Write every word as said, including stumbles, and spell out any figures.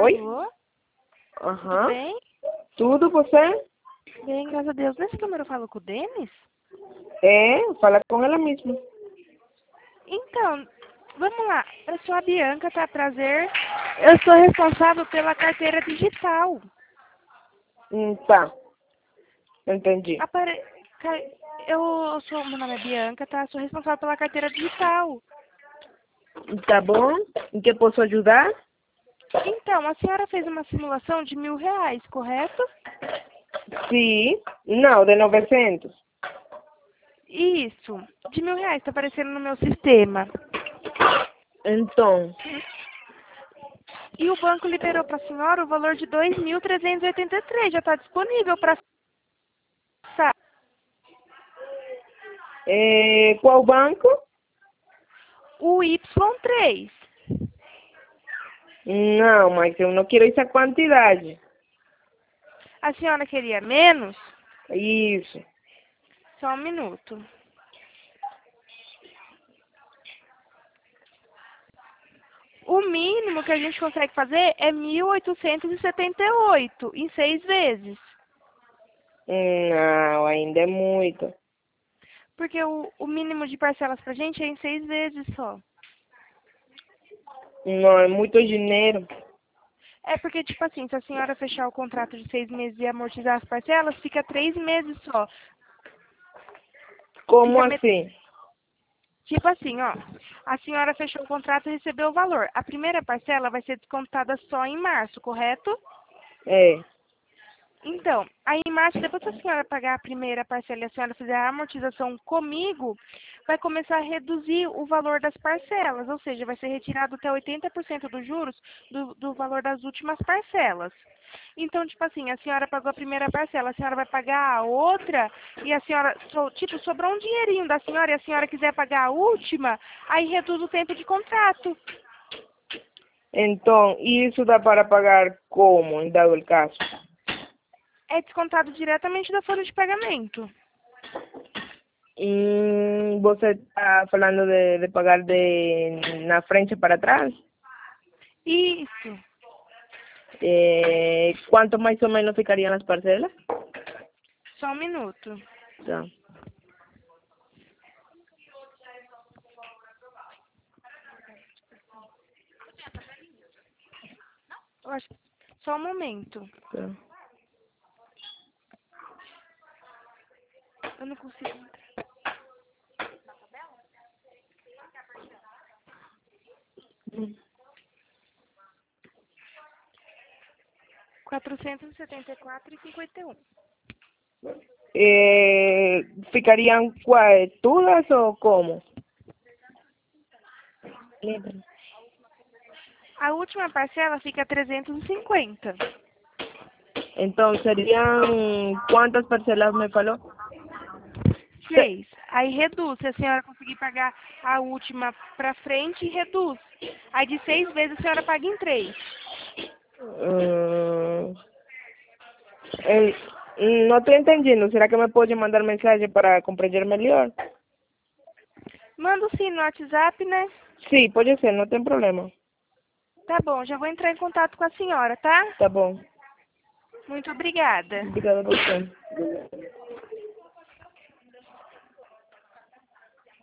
Oi? Alô? Tudo Aham. bem? Tudo, você? Bem, graças a Deus. Nesse número eu falo com o Denis? É, fala com ela mesma. Então, vamos lá. Eu sou a Bianca, tá? Prazer. Eu sou responsável pela carteira digital. Hum, tá. Entendi. Apare... ca- Eu sou, meu nome é Bianca, tá? Sou responsável pela carteira digital. Tá bom? Em que posso ajudar? Então, a senhora fez uma simulação de mil reais, correto? Sim. Não, de novecentos. Isso, de mil reais, tá aparecendo no meu sistema. Então, E o banco liberou para a senhora o valor de dois mil trezentos e oitenta e três, já está disponível para acessar. é, qual banco? O Y três. Não, mas eu não quero essa quantidade. A senhora queria menos? Isso. Só um minuto. O mínimo que a gente consegue fazer é mil oitocentos e setenta e oito em seis vezes. Não, ainda é muito. Porque o, o mínimo de parcelas pra gente é em seis vezes só. Não, é muito dinheiro. É porque, tipo assim, se a senhora fechar o contrato de seis meses e amortizar as parcelas, fica três meses só. Como Fica met... assim? Tipo assim, ó. A senhora fechou o contrato e recebeu o valor. A primeira parcela vai ser descontada só em março, correto? É. Então, aí em março, depois que a senhora pagar a primeira parcela e a senhora fizer a amortização comigo, vai começar a reduzir o valor das parcelas, ou seja, vai ser retirado até oitenta por cento dos juros do, do valor das últimas parcelas. Então, tipo assim, a senhora pagou a primeira parcela, a senhora vai pagar a outra e a senhora, so- tipo, sobrou um dinheirinho da senhora e a senhora quiser pagar a última, aí reduz o tempo de contrato. Então, isso dá para pagar como, em dado o caso? É descontado diretamente da folha de pagamento. Hum, você está falando de, de pagar de na frente para trás? Isso. Eh, ¿cuánto más o menos ficarían las parcelas? Só um minuto. Tá. Eu acho... Só um momento. Tá. Eu não consigo entrar. Hum. quatrocentos e setenta e quatro e cinquenta e um. Eh, ¿ficarían cua- todas o cómo? Lembra. A última parcela fica trezentos e cinquenta. Então, seriam quantas parcelas me falou? Se- Seis. Aí reduz. Se a senhora conseguir pagar a última pra frente, reduz. Aí de seis vezes a senhora paga em três. Hum, eh, não estou entendendo. Será que me pode mandar mensagem para compreender melhor? Manda sim no WhatsApp, né? Sim, pode ser, não tem problema. Tá bom, já vou entrar em contato com a senhora, tá? Tá bom. Muito obrigada. Obrigada a você.